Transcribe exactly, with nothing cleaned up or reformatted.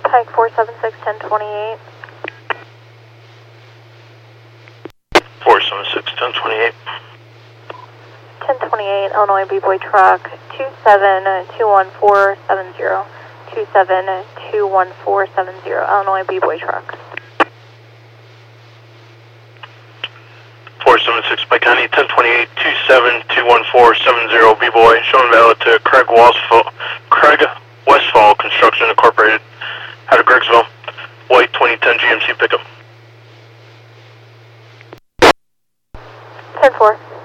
Pike four seven six, ten twenty-eight. four seven six, ten twenty-eight. ten twenty-eight, Illinois B-Boy truck, two seven two one four seven zero. two seven two one four seven zero, Illinois B-Boy truck. four seven six, Pike County, ten twenty-eight, two seven two one four seven zero, B-Boy, showing valid to Craig Westfall, Craig Westfall Construction Incorporated, out of Greggsville, white twenty ten G M C pickup. ten four.